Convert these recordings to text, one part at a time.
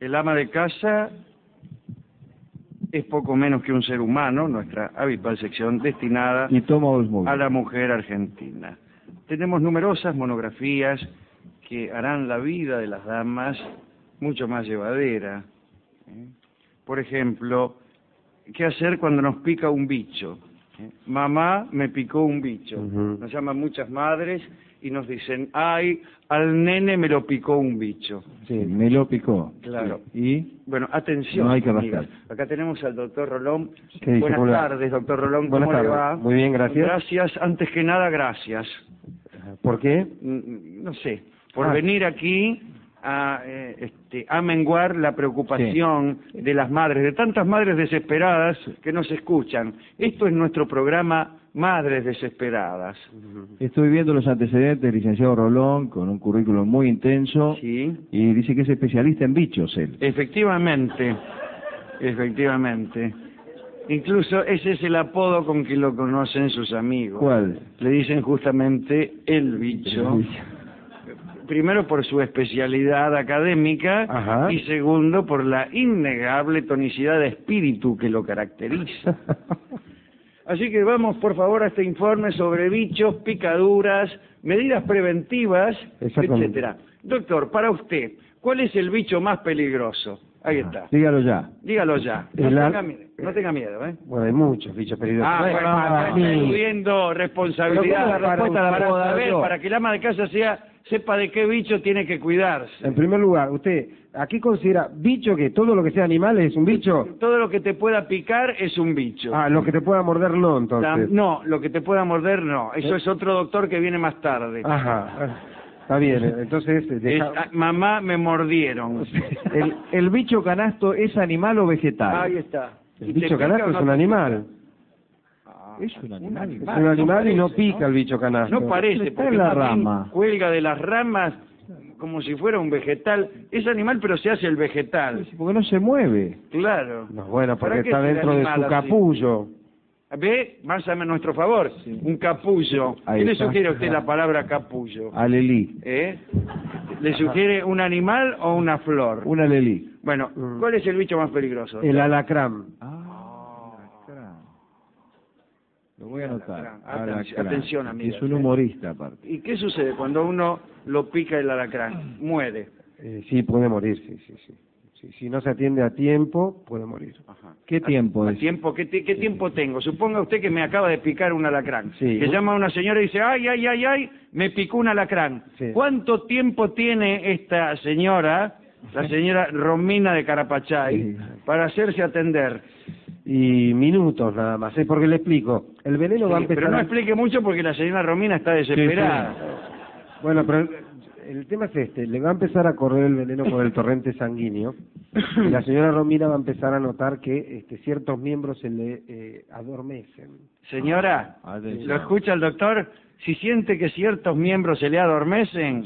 El ama de casa es poco menos que un ser humano, nuestra habitual sección destinada a la mujer argentina. Tenemos numerosas monografías que harán la vida de las damas mucho más llevadera. Por ejemplo, ¿qué hacer cuando nos pica un bicho? Mamá, me picó un bicho. Nos llaman muchas madres y nos dicen, ay, al nene me lo picó un bicho. Sí, me lo picó. Claro. Y bueno, atención, no hay que amigas. rascar. Acá tenemos al doctor Rolón. ¿Qué dice? Buenas tardes, doctor Rolón. Buenas ¿Cómo le tardes. va? Muy bien, gracias. Gracias, antes que nada, gracias. ¿Por qué? No sé, por venir aquí a menguar la preocupación de las madres, de tantas madres desesperadas que nos escuchan. Esto es nuestro programa Madres Desesperadas. Estoy viendo los antecedentes del licenciado Rolón, con un currículum muy intenso, Sí. Y dice que es especialista en bichos él. Efectivamente. Incluso ese es el apodo con que lo conocen sus amigos. ¿Cuál? Le dicen justamente el bicho. Primero por su especialidad académica. Ajá. Y segundo por la innegable tonicidad de espíritu que lo caracteriza. Así que vamos por favor a este informe sobre bichos, picaduras, medidas preventivas, etcétera. Doctor, para usted, ¿cuál es el bicho más peligroso? Ahí está. Dígalo ya. Dígalo ya. No tenga miedo, ¿eh? Bueno, hay muchos bichos peligrosos. Está eludiendo responsabilidad para que el ama de casa sepa de qué bicho tiene que cuidarse. En primer lugar, usted, ¿aquí considera bicho que todo lo que sea animal es un bicho? Todo lo que te pueda picar es un bicho. Ah, lo que te pueda morder no, entonces. No, lo que te pueda morder no. Eso es otro doctor que viene más tarde. Ajá. Está bien, entonces... mamá, me mordieron. ¿El bicho canasto es animal o vegetal? Ahí está. El bicho canasto es un animal. Es un animal. Es un animal y no pica el bicho canasto. No parece, Está porque en la más bien rama. cuelga de las ramas como si fuera un vegetal. Es animal, pero se hace el vegetal. Porque no se mueve. Claro. No, bueno, porque ¿Para qué está es el dentro de animal su así? capullo. ¿Ve? Más a nuestro favor. Un capullo. Ahí ¿Qué le está. sugiere a usted la palabra capullo? Alelí. ¿Le sugiere un animal o una flor? Un alelí. Bueno, ¿cuál es el bicho más peligroso? El alacrán. Lo voy a anotar. Atención, amigas. Es un humorista, aparte. ¿Y qué sucede cuando uno lo pica el alacrán? Muere. Sí, puede morir, sí. Si no se atiende a tiempo, puede morir. Ajá. ¿Qué tiempo es? ¿Qué tiempo tengo? Suponga usted que me acaba de picar un alacrán. Sí. Que llama a una señora y dice, ay, me picó un alacrán. Sí. ¿Cuánto tiempo tiene esta señora, la señora Romina de Carapachay, para hacerse atender? Y minutos nada más, porque le explico. El veneno va a empezar... Pero no explique mucho porque la señora Romina está desesperada. Bueno, pero el tema es este, le va a empezar a correr el veneno por el torrente sanguíneo y la señora Romina va a empezar a notar que ciertos miembros se le adormecen. Señora, ¿lo escucha el doctor? Si siente que ciertos miembros se le adormecen,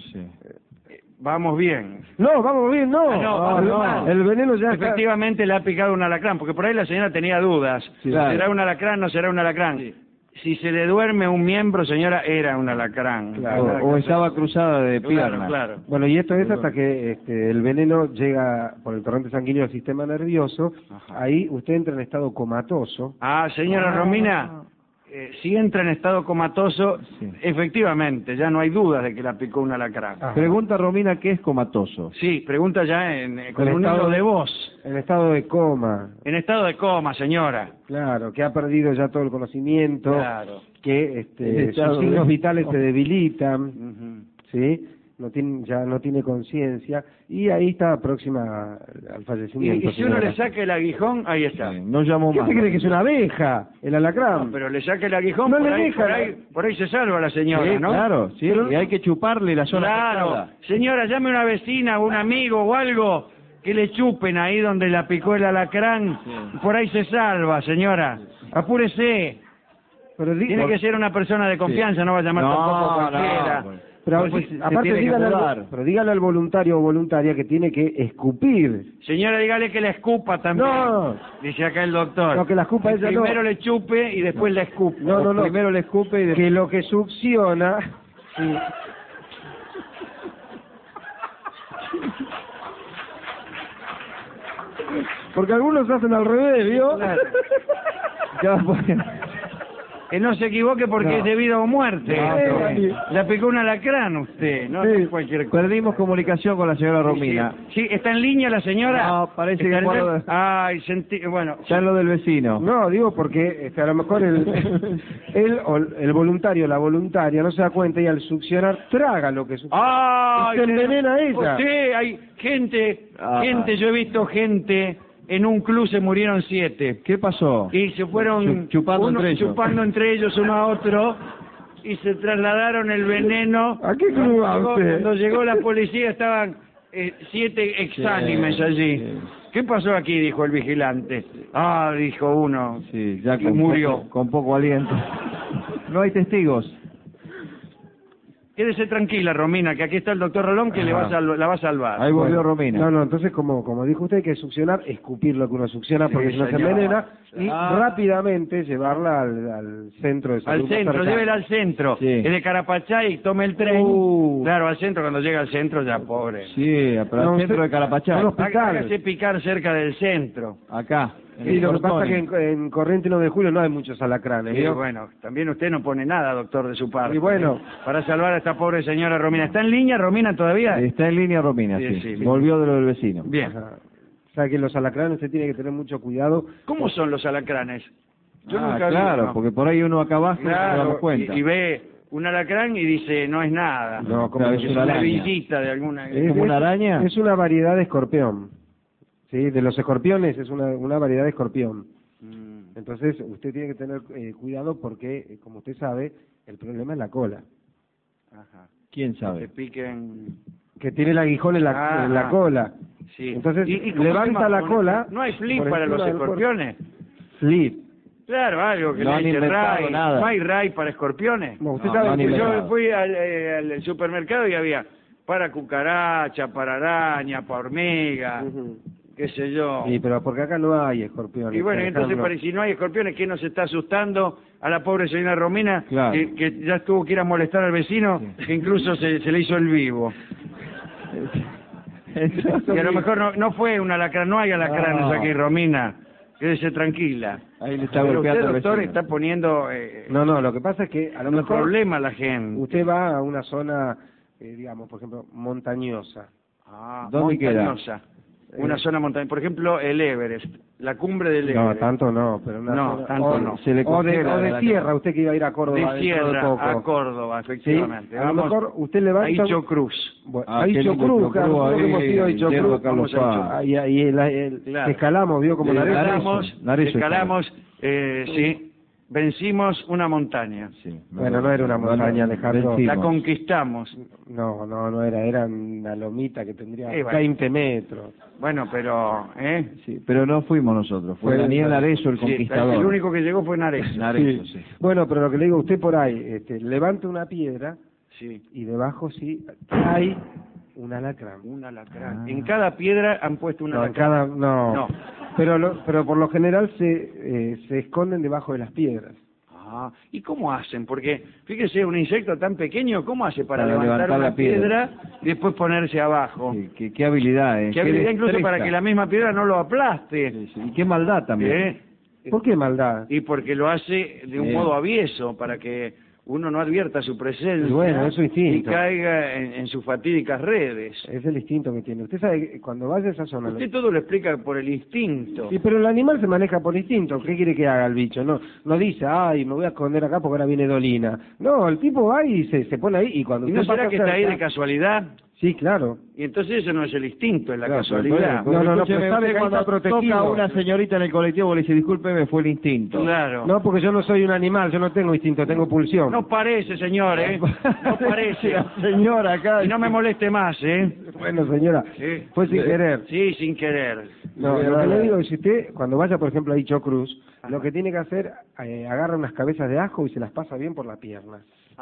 vamos bien. No, vamos bien, no. No. El veneno ya Efectivamente le ha picado un alacrán, porque por ahí la señora tenía dudas. Sí, claro. ¿Será un alacrán o no será un alacrán? Sí. Si se le duerme un miembro, señora, era un alacrán. Claro. O estaba cruzada de piernas. Claro. Bueno, y esto es hasta que el veneno llega por el torrente sanguíneo al sistema nervioso. Ajá. Ahí usted entra en estado comatoso. Señora Romina, si entra en estado comatoso, efectivamente, ya no hay dudas de que la picó un alacrán. Pregunta Romina, ¿qué es comatoso? Sí, pregunta ya con un hilo de voz. En estado de coma. En estado de coma, señora. Claro, que ha perdido ya todo el conocimiento. Claro. Que sus signos vitales se debilitan. ¿Sí? Ya no tiene conciencia y ahí está próxima al fallecimiento. Y si uno le saca el aguijón, ahí está. No llamó ¿Qué más. se cree que es una abeja? El alacrán. No, pero le saca el aguijón, No por, le ahí, deja. por ahí se salva la señora, Sí, ¿no? claro, sí, y hay que chuparle la zona Claro. afectada. Señora, llame a una vecina, o un amigo o algo, que le chupen ahí donde la picó el alacrán. Por ahí se salva, señora. Apúrese. Pero Tiene que ser una persona de confianza, no va a llamar tampoco a cualquiera. Pero Pues, aparte dígale al voluntario o voluntaria que tiene que escupir. Señora, dígale que la escupa también. No. Dice acá el doctor. No, que la escupa ella no. Primero le chupe y después la escupe. No. Primero le escupe y Que lo que succiona... Sí. Porque algunos hacen al revés, ¿vio? Claro. Que no se equivoque porque es de vida o muerte. Le picó un alacrán usted, no es cualquier cosa. Perdimos comunicación con la señora Romina. Sí, ¿está en línea la señora? No, parece que Ay, bueno. ya es lo del vecino. No, digo porque a lo mejor el voluntario, la voluntaria, no se da cuenta y al succionar traga lo que succiona. Y se envenena ella. Sí, hay gente, yo he visto gente. En un club se murieron 7. ¿Qué pasó? Y se fueron chupando entre ellos uno a otro y se trasladaron el veneno. ¿A qué club va usted? Cuando llegó la policía estaban 7 exánimes allí. Sí. ¿Qué pasó aquí? Dijo el vigilante. Dijo uno. Sí, ya y murió. Con poco aliento. No hay testigos. Quédese tranquila, Romina, que aquí está el doctor Rolón que la va a salvar. Ahí volvió Romina. No, entonces como dijo usted, hay que succionar, escupir lo que uno succiona porque si no se envenena y rápidamente llevarla al centro de salud. Al centro, llévela al centro. Sí. Es de Carapachay, tome el tren. Claro, al centro, cuando llega al centro ya pobre. Sí, pero al centro de Carapachay. Hágase picar cerca del centro. Acá. Sí, lo que pasa es que en Corrientes 9 de Julio no hay muchos alacranes. Sí, bueno, también usted no pone nada, doctor, de su parte. Y bueno, para salvar a esta pobre señora Romina. ¿Está en línea, Romina, todavía? Está en línea Romina, sí. Volvió de lo del vecino. Bien. O sea que los alacranes se tiene que tener mucho cuidado. ¿Cómo son los alacranes? Yo nunca claro, vi, ¿no? porque por ahí uno acá abajo no se damos cuenta. Y ve un alacrán y dice, no es nada. No, como claro, que es una araña. villita de alguna... ¿Como una araña? Es una variedad de escorpión. Sí, de los escorpiones es una variedad de escorpión. Entonces usted tiene que tener cuidado porque, como usted sabe, el problema es la cola. Ajá. ¿Quién sabe? Que piquen... Que tiene el aguijón en la cola. Sí. Entonces ¿Y cómo levanta la cola. ¿No hay flip para los escorpiones? Flip. Claro, algo que No le han dice inventado ray. nada. ¿No hay ray para escorpiones? No, usted No, sabe no han que inventado. Yo fui al supermercado y había para cucaracha, para araña, para hormiga, qué sé yo. Sí, pero porque acá no hay escorpiones. Y bueno, entonces, Alejandro. si no hay escorpiones, ¿qué nos está asustando a la pobre señora Romina? Claro. Que ya tuvo que ir a molestar al vecino, que incluso se le hizo el vivo. Y a lo mejor no fue un alacrán, no hay alacranes aquí, Romina. Quédese tranquila. Ahí le está Pero golpeando usted, al doctor, vecino. está poniendo No, lo que pasa es que a lo un mejor problema a la gente. usted va a una zona, digamos, por ejemplo, montañosa. ¿Dónde queda? Montañosa. Una zona montañosa. Por ejemplo, el Everest, la cumbre del Everest. No, tanto no, pero una No, zona, tanto no. Se le o de congela tierra, usted que iba a ir a Córdoba De dentro Sierra poco. a Córdoba, Sí, efectivamente. a lo mejor usted levanta... a Icho Cruz. Bueno, Ah, a qué Icho lindo Cruz, Icho claro, Cruz, nosotros ahí, hemos ido a Icho Cerro Cruz. Carlos Vamos a Paz. Ahí Claro. escalamos, vio como Escalamos, sí, vencimos una montaña. Sí. Bueno, no era una montaña, Alejandro. vencimos. La conquistamos. No era una lomita que tendría bueno. 20 metros. Bueno, pero, Sí, pero no fuimos nosotros, fue Fue Daniel Narezo el Sí, conquistador. el único que llegó fue Narezo. Narezo, sí. Bueno, pero lo que le digo, usted por ahí, levanta una piedra Sí. y debajo sí hay un alacrán. Un alacrán. En cada piedra han puesto un No, en alacrán. cada, no. Pero por lo general se esconden debajo de las piedras. ¿Y cómo hacen? Porque, fíjese, un insecto tan pequeño, ¿cómo hace para Para levantar levantar una la piedra y después ponerse abajo? Sí, qué habilidad, Qué habilidad incluso destreza. para que la misma piedra no lo aplaste. Sí, sí. Y qué maldad también. ¿Por qué maldad? Y porque lo hace de un modo avieso, para que uno no advierta su presencia Y bueno, es su instinto. y caiga en sus fatídicas redes. Es el instinto que tiene. Usted sabe que cuando vaya a esa zona... Usted todo lo explica por el instinto. Sí, pero el animal se maneja por instinto. ¿Qué quiere que haga el bicho? No dice, ay, me voy a esconder acá porque ahora viene Dolina. No, el tipo va y se pone ahí y cuando... ¿Y no usted será pasa que está ahí cerca- de casualidad? Sí, claro. Y entonces eso no es el instinto, es la Claro, casualidad. No, pero pero sabe que ahí cuando está protegido. toca a una señorita en el colectivo le dice, discúlpeme, fue el instinto. Claro. No, porque yo no soy un animal, yo no tengo instinto, tengo pulsión. No parece, señor, ¿eh? No parece. La señora acá. Y no me moleste más, ¿eh? Bueno, señora, Sí. fue sin querer. Sí, sin querer. No, lo que le digo es, si usted, cuando vaya, por ejemplo, a Icho Cruz, lo que tiene que hacer, agarra unas cabezas de ajo y se las pasa bien por las piernas.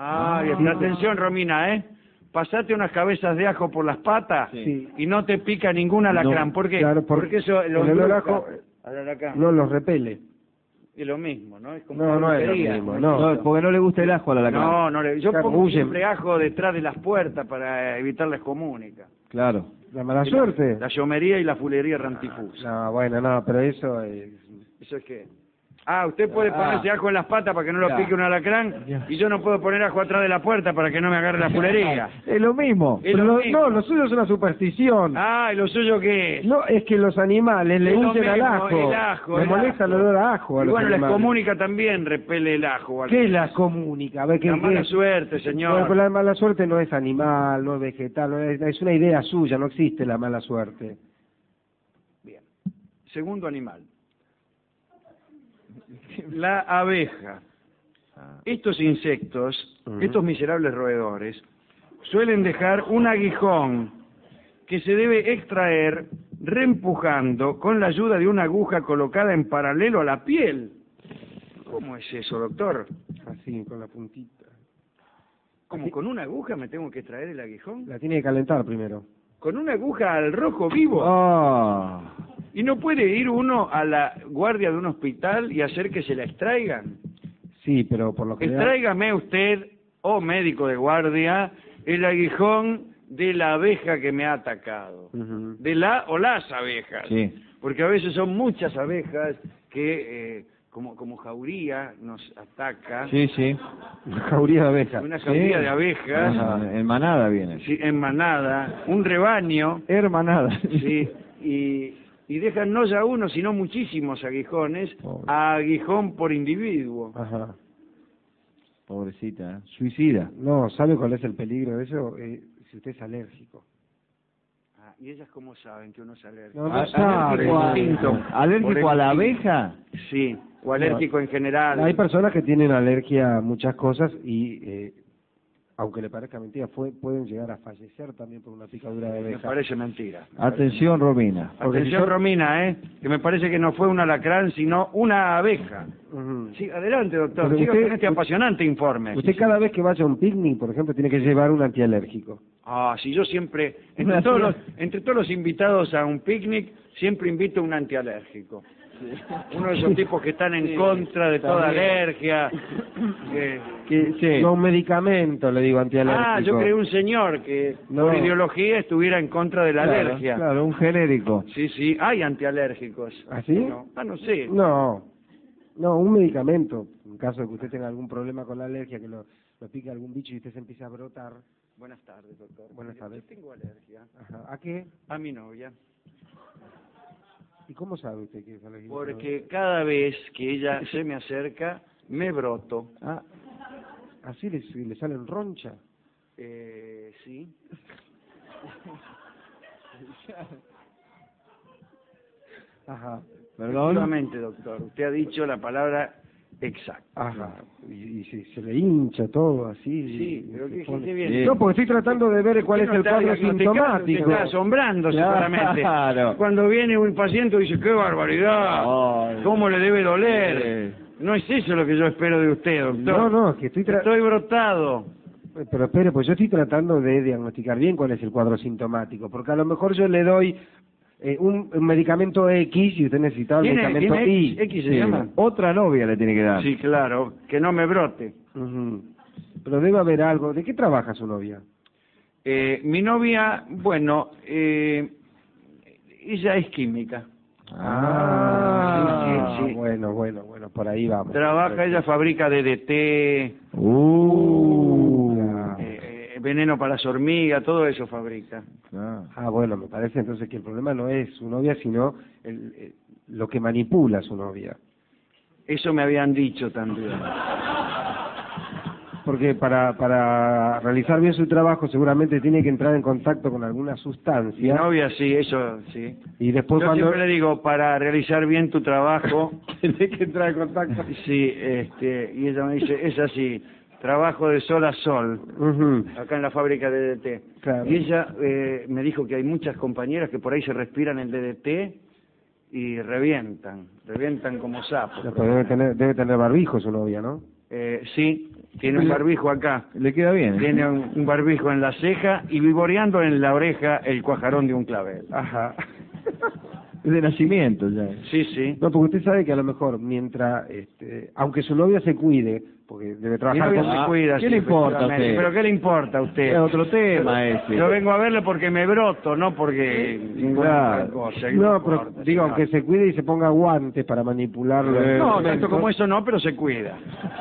Y está, atención, Romina, ¿eh? Pasate unas cabezas de ajo por las patas Sí. y no te pica ningún alacrán. No, ¿Por qué? claro, porque eso el olor a ajo al alacrán. no los repele. Es lo mismo, ¿no? Es como No, una no es lo brujería. mismo, No, porque no le gusta el ajo a la lacra. No, yo Claro, pongo huyen. siempre ajo detrás de las puertas para evitar la excomúnica. Claro. ¿La mala suerte? La llomería y la fulería rantifusa. No, bueno, no, pero eso ¿Eso es qué? Ah, usted puede ponerse ajo en las patas para que no lo pique un alacrán, y yo no puedo poner ajo atrás de la puerta para que no me agarre la fulería. Es lo mismo. No, lo suyo es una superstición. Ah, ¿y lo suyo qué es? No, es que los animales le huyen al ajo. El ajo. Me molesta el olor a ajo a Y los bueno, la animales. excomunica también repele el ajo. ¿Qué es la excomunica? A ver, La mala suerte, señor. Bueno, pues la mala suerte no es animal, no es vegetal, es una idea suya, no existe la mala suerte. Bien. Segundo animal. La abeja. Estos insectos, estos miserables roedores, suelen dejar un aguijón que se debe extraer reempujando con la ayuda de una aguja colocada en paralelo a la piel. ¿Cómo es eso, doctor? Así, con la puntita. ¿Cómo, con una aguja me tengo que extraer el aguijón? La tiene que calentar primero. ¿Con una aguja al rojo vivo? ¿Y no puede ir uno a la guardia de un hospital y hacer que se la extraigan? Sí, pero por lo que... Extráigame usted, oh médico de guardia, el aguijón de la abeja que me ha atacado. De la o las abejas. Sí. Porque a veces son muchas abejas que, como jauría, nos ataca. Sí, sí. Una jauría de abejas. Una jauría de abejas. Ajá, en manada viene. Sí, en manada. Un rebaño. Hermanada. Sí, y dejan no ya uno, sino muchísimos aguijones, a aguijón por individuo. Ajá. Pobrecita, suicida. No, ¿sabe cuál es el peligro de eso? Si usted es alérgico. Ah, ¿y ellas cómo saben que uno es alérgico? No sabe. ¿Alérgico a la abeja? Sí, o alérgico en general. Hay personas que tienen alergia a muchas cosas y, aunque le parezca mentira, pueden llegar a fallecer también por una picadura de abeja. Me parece mentira. Atención, Romina. Atención, Romina, que me parece que no fue un alacrán, sino una abeja. Sí, adelante, doctor. Pero Siga usted- con este apasionante informe. Usted cada vez que vaya a un picnic, por ejemplo, tiene que llevar un antialérgico. Ah, sí, yo siempre, entre todos los invitados a un picnic, siempre invito un antialérgico. Uno de esos tipos que están en contra de toda alergia. No, un medicamento, le digo, antialérgico. Ah, yo creí un señor que No. por ideología estuviera en contra de la alergia. Claro, un genérico. Sí, sí, hay antialérgicos. ¿Ah, sí? No, no sé. No, un medicamento. En caso de que usted tenga algún problema con la alergia, que lo pique algún bicho y usted se empiece a brotar. Buenas tardes, doctor. Buenas tardes. Yo tengo alergia. Ajá. ¿A qué? A mi novia. ¿Y cómo sabe usted que es alérgico? Porque cada vez que ella se me acerca, me broto. ¿Así le salen roncha? Sí. Ajá. Perdón. Efectivamente, doctor. Usted ha dicho la palabra exacta. Ajá. Y se le hincha todo así. Sí, pero se qué pone- bien. No, porque estoy tratando de ver cuál es Usted el no cuadro está diagnosticando, sintomático. usted está asombrando seguramente. Claro. Cuando viene un paciente dice, qué barbaridad, Ay. cómo le debe doler. No es eso lo que yo espero de usted, doctor. No, es que Estoy brotado. Pero espere, pues yo estoy tratando de diagnosticar bien cuál es el cuadro sintomático, porque a lo mejor yo le doy un medicamento X y usted necesitaba el medicamento ¿Tiene Y. X se Sí. llama? Otra novia le tiene que dar. Sí, claro, que no me brote. Ujú. Pero debe haber algo. ¿De qué trabaja su novia? Mi novia, bueno, ella es química. Sí, sí. Bueno, por ahí vamos. Trabaja, ella fabrica DDT, veneno para las hormigas, todo eso fabrica. Bueno, me parece entonces que el problema no es su novia, sino lo que manipula a su novia. Eso me habían dicho también. Porque para realizar bien su trabajo seguramente tiene que entrar en contacto con alguna Mi sustancia. novia, sí, eso, sí. Y después Yo cuando... siempre le digo, para realizar bien tu trabajo, tiene que entrar en contacto. sí, y ella me dice, es así, trabajo de sol a sol, Ujú. acá en la fábrica de DDT. Claro. Y ella me dijo que hay muchas compañeras que por ahí se respiran el DDT y revientan como sapos. No, pero debe tener barbijo su novia, ¿no? Sí, tiene un barbijo acá. Le queda bien. Tiene un barbijo en la ceja y vivoreando en la oreja el cuajarón de un clavel. Ajá. Es de nacimiento ya. Sí, sí. No, porque usted sabe que a lo mejor mientras, aunque su novia se cuide, porque debe Mi trabajar novia con... se cuida, ¿qué sí, le importa a efectivamente. usted? ¿Pero qué le importa a usted? Es otro tema ese. Yo vengo a verle porque me broto, no porque Claro. otra cosa. ¿Qué No, le pero importa, digo, señor? aunque se cuide y se ponga guantes para manipularlo. No, tanto como eso no, pero se cuida.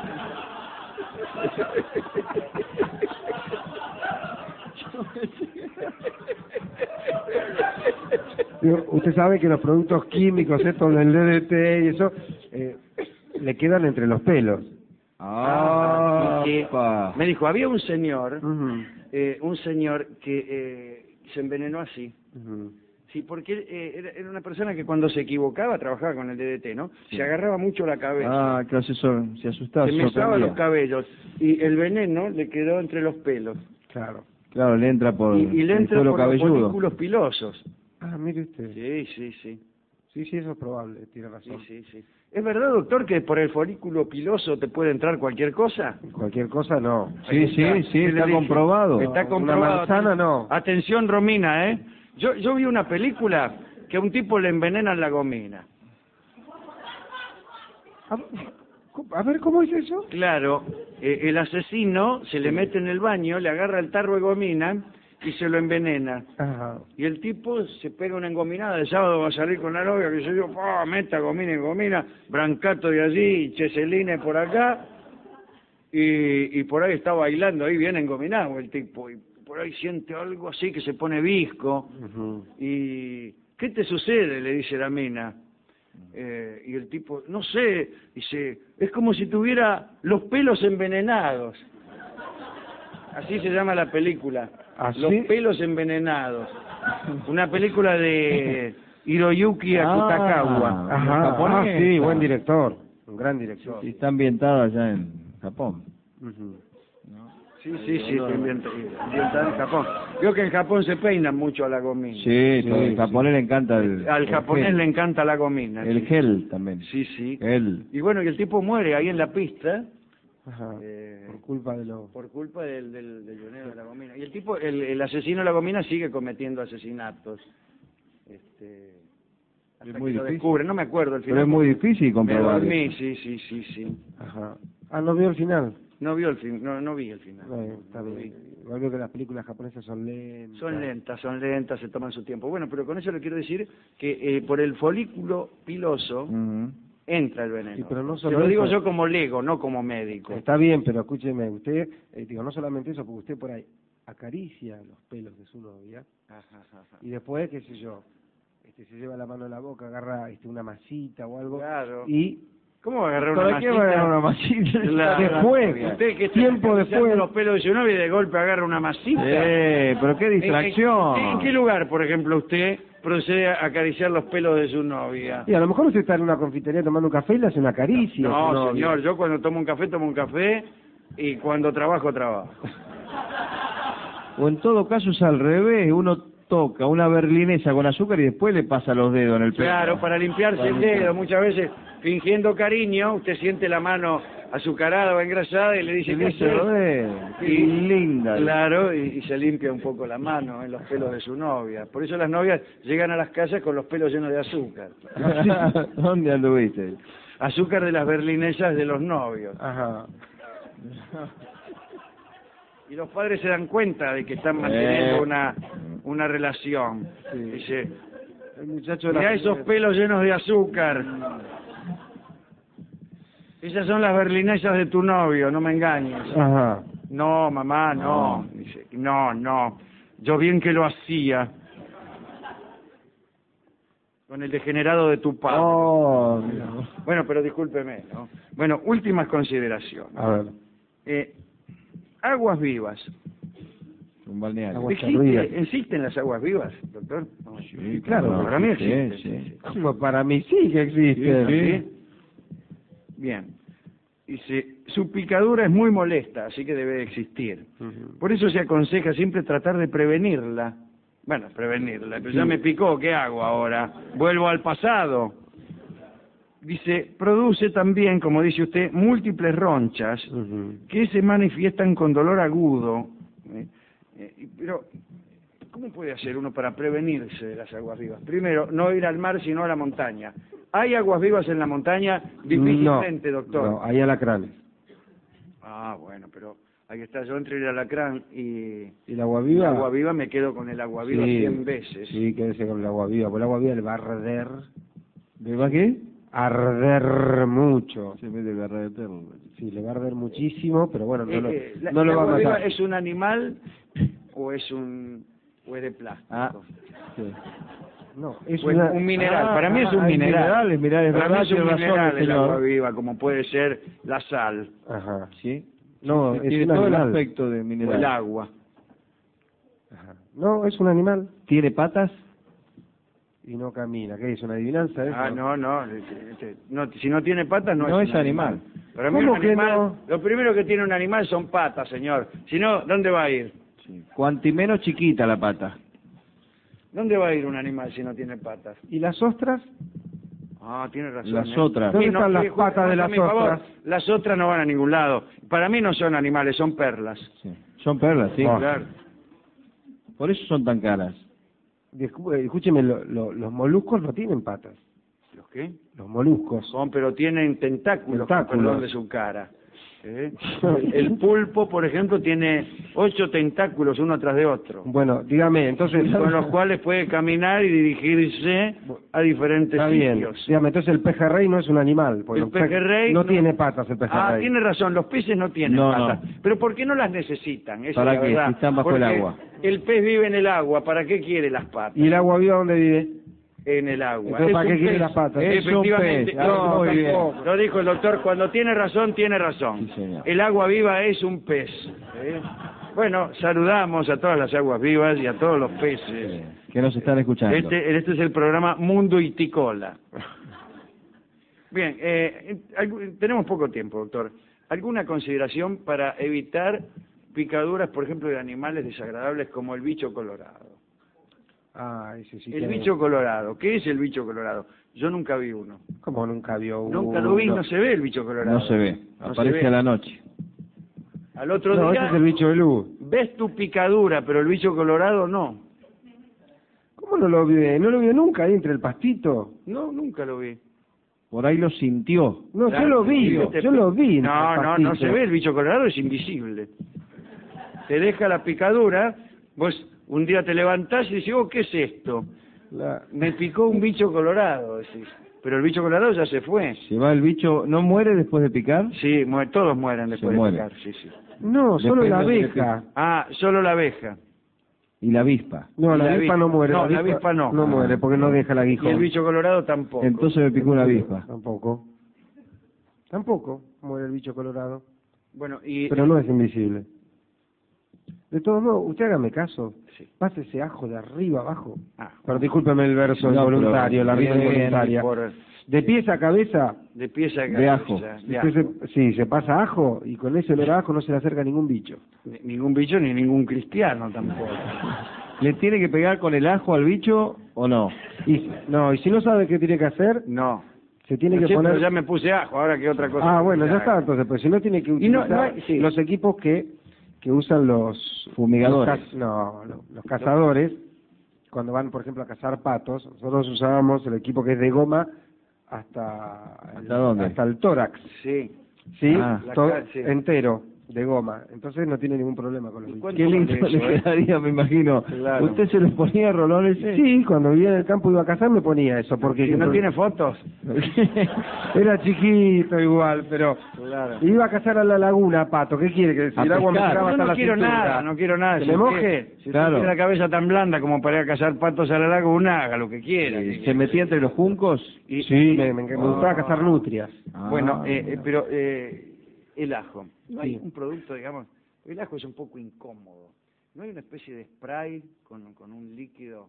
Digo, usted sabe que los productos químicos, estos del DDT y eso, le quedan entre los pelos. Y pa. me dijo, había un señor Ujú, que se envenenó así. ujú. Sí, porque era una persona que cuando se equivocaba trabajaba con el DDT, ¿no? Se agarraba mucho la cabeza. Ah, claro, se asustaba. se se mesaba sorprendía. los cabellos y el veneno le quedó entre los pelos. Claro. Claro, le entra por Y le el entra suelo por los cabelludo. folículos pilosos. Ah, mire usted. Sí, sí, sí. Sí, eso es probable, tiene Sí, razón. sí, sí. ¿Es verdad, doctor, que por el folículo piloso te puede entrar cualquier cosa? Cualquier cosa no. Sí, sí, sí, ¿Qué le está dije? comprobado. Está Una comprobado. manzana no. Atención, Romina, ¿eh? Yo vi una película que a un tipo le envenenan la gomina. A ver, ¿cómo es eso? Claro, el asesino se le mete en el baño, le agarra el tarro de gomina y se lo envenena. Ajá. Y el tipo se pega una engominada, el sábado va a salir con la novia, que yo, meta gomina y gomina, Brancato de allí, Cheseline por acá, y por ahí está bailando, ahí viene engominado el tipo, y por ahí siente algo así que se pone visco, Ujú. y ¿qué te sucede?, le dice la mina. Y el tipo, no sé, dice, es como si tuviera los pelos envenenados. Así se llama la película. ¿Así? Los pelos envenenados. Una película de Hiroyuki Akutagawa. Ajá. Japonés. Ah, sí, buen director. Un gran director. Sí, está ambientada allá en Japón. Ujú. Sí, sí, sí, está ambientada en Japón. Creo que en Japón se peinan mucho a la gomina. Sí, al japonés le encanta Al el japonés gel. le encanta la gomina. El sí. gel también. Sí, sí. Gel. Y bueno, y el tipo muere ahí en la pista. Ajá. eh, Por culpa de lo... por culpa del veneno de la gomina. Y el tipo, el asesino de la gomina sigue cometiendo asesinatos. Hasta Es muy que lo difícil. descubre, no me acuerdo el final. Pero es muy difícil Me comprobar. dormí, eso. sí, sí, sí, sí. Ajá. Ah, ¿no vio el final? No vio el fin, no vi el final. Está No bien. vi. Igual veo que las películas japonesas son lentas. Son lentas, se toman su tiempo. Bueno, pero con eso le quiero decir que por el folículo piloso Ujú. entra el veneno. Sí, pero no Se solo lo digo eso. yo como lego, no como médico. Está bien, pero escúcheme, usted, no solamente eso, porque usted por ahí acaricia los pelos de su novia y después, qué sé yo, se lleva la mano en la boca, agarra una masita o algo Claro. y ¿Cómo va a agarrar una ¿Para qué va a agarrar una masita? Claro. Después, Usted que está tiempo acariciando después. los pelos de su novia y de golpe agarra una masita. Pero qué distracción. ¿En qué lugar, por ejemplo, usted procede a acariciar los pelos de su novia? y a lo mejor usted está en una confitería tomando un café y le hace una caricia. a su No, novia. señor, yo cuando tomo un café y cuando trabajo. O en todo caso es al revés, uno toca una berlinesa con azúcar y después le pasa los dedos en el pelo. Claro, para limpiarse el dedo, muchas veces fingiendo cariño, usted siente la mano azucarada o engrasada y le dice, ¿qué dice, haces? qué linda. Claro, y se limpia un poco la mano en los pelos de su novia. Por eso las novias llegan a las casas con los pelos llenos de azúcar. ¿Dónde anduviste? Azúcar de las berlinesas de los novios. Ajá. Y los padres se dan cuenta de que están manteniendo una relación. Sí. Dice, El muchacho de la mirá esos pelos llenos de azúcar. Esas son las berlinesas de tu novio, no me engañes. Ajá. No, mamá, no. Dice, no. Yo bien que lo hacía. Con el degenerado de tu padre. Oh, Bueno, pero discúlpeme, ¿no? Bueno, últimas consideraciones. a ver. Aguas vivas. Un balneario. Agua servida. ¿Existen las aguas vivas, doctor? No. Sí, claro, para mí sí, existe. sí. Como para mí sí que existe. ¿Sí? Bien. Dice, su picadura es muy molesta, así que debe existir. Ujú. Por eso se aconseja siempre tratar de prevenirla. Bueno, prevenirla. Pero ya me picó, ¿qué hago ahora? ¿Vuelvo al pasado? Dice, produce también, como dice usted, múltiples ronchas Ujú. que se manifiestan con dolor agudo. Pero ¿Cómo puede hacer uno para prevenirse de las aguas vivas? Primero, no ir al mar, sino a la montaña. ¿Hay aguas vivas en la montaña? Difícilmente, doctor. No, hay alacranes. Ah, bueno, pero ahí está, yo entre el alacrán y ¿Y el agua viva? el agua viva me quedo con el agua viva 100 veces. Sí, quédese con el agua viva, porque el agua viva le va a arder. ¿Le va qué? Arder mucho. Se mete el arder eterno. Sí, le va a arder muchísimo, pero bueno, no lo va ¿El a agua viva matar. es un animal o es de plástico? Ah, sí. No, es O es un mineral. Para mí es un mineral. Es Para verdad, mí es un tiene razón, mineral el señor. agua viva, como puede ser la sal Ajá. Sí. No, Sí, es tiene un todo el animal. aspecto de o mineral. el agua. Ajá. No, es un animal ¿Tiene patas? y no camina. ¿Qué es una adivinanza eso? Ah, no, si no tiene patas no, No es es un animal. Para mí ¿Cómo un que animal, no? lo primero que tiene un animal son patas, señor. Si no, ¿dónde va a ir? Sí. Cuanti menos chiquita la pata. ¿Dónde va a ir un animal si no tiene patas? ¿Y las ostras? Ah, tiene razón. Las otras. ¿Dónde Sí, están las justo, patas de las hazme un favor, ostras? Las otras no van a ningún lado. Para mí no son animales, son perlas. Sí. Son perlas, sí. Ah. Claro. Por eso son tan caras. Escúcheme, los moluscos no tienen patas. ¿Los qué? Los moluscos. Son, pero tienen tentáculos, Tentáculos. perdón de su cara. El pulpo, por ejemplo, tiene 8 tentáculos uno tras de otro, Bueno, dígame, entonces... con los cuales puede caminar y dirigirse a diferentes Está bien. sitios. Dígame, entonces el pejerrey no es un animal. Porque El pejerrey no tiene patas el pejerrey. Ah, tiene razón, los peces no tienen No, patas. no. Pero ¿por qué no las necesitan? Esa ¿Para es la qué? verdad. Si están bajo el Porque agua. el pez vive en el agua, ¿para qué quiere las patas? ¿Y el agua viva dónde vive? En el agua. Entonces, Es ¿para qué un quiere pez. las patas? Es un Efectivamente. pez. Ah, muy bien. Lo dijo el doctor, cuando tiene razón, tiene razón. Sí, señor. El agua viva es un pez. Bueno, saludamos a todas las aguas vivas y a todos los peces. Que nos están escuchando. Este es el programa Mundo Iticola. Bien, tenemos poco tiempo, doctor. ¿Alguna consideración para evitar picaduras, por ejemplo, de animales desagradables como el bicho colorado? Ah, ese sí. El bicho colorado. ¿Qué es el bicho colorado? Yo nunca vi uno. ¿Cómo nunca vio uno? Nunca lo vi, no se ve el bicho colorado. No se ve. No Aparece se ve. a la noche. Al otro No, día ese es el bicho de luz. ves tu picadura, pero el bicho colorado no. ¿Cómo no lo vio? ¿No lo vio nunca ahí entre el pastito? No, nunca lo vi. Por ahí lo sintió. No, Claro, yo lo vi, sí, yo lo vi. entre No, el no, pastito. no se ve, el bicho colorado es invisible. Te deja la picadura, vos un día te levantás y decís, oh, ¿qué es esto? Me picó un bicho colorado, decís. Pero el bicho colorado ya se fue. Se va el bicho, ¿no muere después de picar? Sí, todos mueren después de muere. picar, sí, sí. No, solo Depende la de lo que abeja. Ah, solo la abeja. Y la avispa. No, Y la la avispa no muere. no, la avispa no. No muere porque no deja el Y aguijón. el bicho colorado tampoco. Entonces me picó una avispa. Tampoco. Tampoco muere el bicho colorado. Bueno, y... Pero no es invisible. De todos modos, usted hágame caso. Sí. Pase ese ajo de arriba abajo. Ah, Pero discúlpeme el verso No, involuntario, pero la rima viene bien, involuntaria. por- De pies a cabeza, de pieza a De cabeza, ajo. de usted ajo. sí, se pasa ajo y con ese olor a ajo no se le acerca ningún bicho. Ningún bicho ni ningún cristiano tampoco. ¿Le tiene que pegar con el ajo al bicho o no? Y si no sabe qué tiene que hacer, No. se tiene que Sí, pero poner... ya me puse ajo, ahora que otra cosa. Ah, bueno, ya Ya. está, entonces, pues si no tiene que Y no- utilizar no hay- sí. los equipos que usan los Fumigadores. los cazadores, cuando van, por ejemplo, a cazar patos, nosotros usábamos el equipo que es de goma ¿Hasta dónde? hasta el tórax, Sí. ¿sí? Ah. Sí. Entero, de goma. Entonces no tiene ningún problema con los ¿Y bichos. cuánto Qué lindo vale eso, le quedaría, me imagino. Claro. ¿Usted se los ponía rolones? Sí, cuando vivía en el campo iba a cazar me ponía eso, porque Si no tiene fotos. era chiquito igual, pero Claro. iba a cazar a la laguna, pato, ¿qué quiere? Que si A el agua me pescar. llegaba Yo hasta no la quiero cintura. nada, no quiero nada. ¿Que Si me usted- moje? Si usted Claro. tiene la cabeza tan blanda como para ir a cazar patos a la laguna, haga lo que quiera. ¿Se metía entre los juncos? Y- Sí, me gustaba cazar nutrias. Ah, Bueno, pero el ajo. ¿No hay Sí. un producto, digamos? El ajo es un poco incómodo. ¿No hay una especie de spray con un líquido?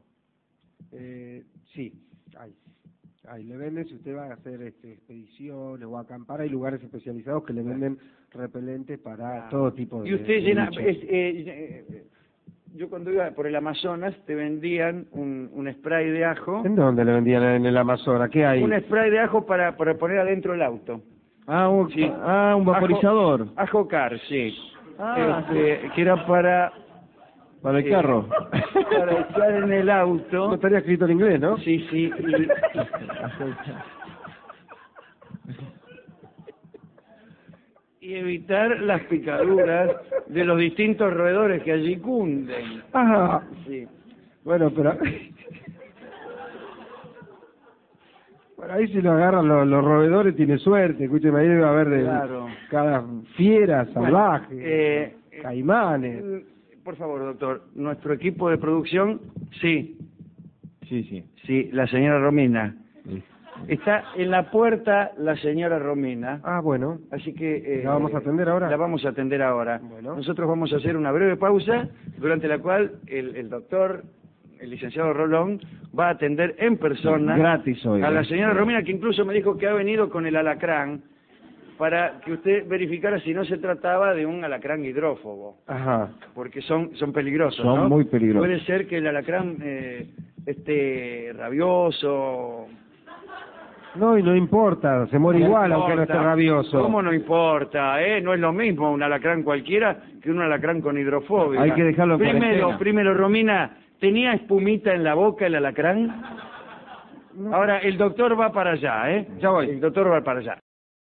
Sí, hay, le venden, si usted va a hacer expediciones o a acampar, hay lugares especializados que le venden repelentes para todo tipo de Y usted de llena... bichos. Yo cuando iba por el Amazonas te vendían un spray de ajo. ¿En dónde le vendían en el Amazonas? ¿Qué hay? Un spray de ajo para poner adentro del auto. Sí. Un vaporizador. Ajo car, sí. Ah, Que era para Para el carro. Para estar en el auto. No estaría escrito en inglés, ¿no? Sí, sí. Y evitar las picaduras de los distintos roedores que allí cunden. Ajá. Sí. Bueno, pero... Por ahí si lo agarran los roedores tiene suerte. Escúcheme, ahí debe haber de Claro. cada fiera salvaje, Bueno, caimanes. Por favor, doctor, nuestro equipo de producción, sí, Sí. la señora Romina. Está en la puerta la señora Romina. Ah, bueno. Así que... ¿La vamos a atender ahora? La vamos a atender ahora. Bueno. Nosotros vamos a hacer una breve pausa, durante la cual el doctor, el licenciado Rolón, va a atender en persona... Gratis hoy. A la señora Romina, que incluso me dijo que ha venido con el alacrán, para que usted verificara si no se trataba de un alacrán hidrófobo. Ajá. Porque son peligrosos, Son ¿no? muy peligrosos. Puede ser que el alacrán esté rabioso... No, y no importa, se muere igual aunque no esté rabioso. ¿Cómo no importa? No es lo mismo un alacrán cualquiera que un alacrán con hidrofobia. Hay que dejarlo en cuarentena. Primero, Romina, ¿tenía espumita en la boca el alacrán? Ahora, el doctor va para allá, ¿eh? Ya voy. El doctor va para allá.